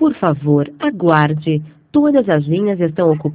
Por favor, aguarde. Todas as linhas estão ocupadas.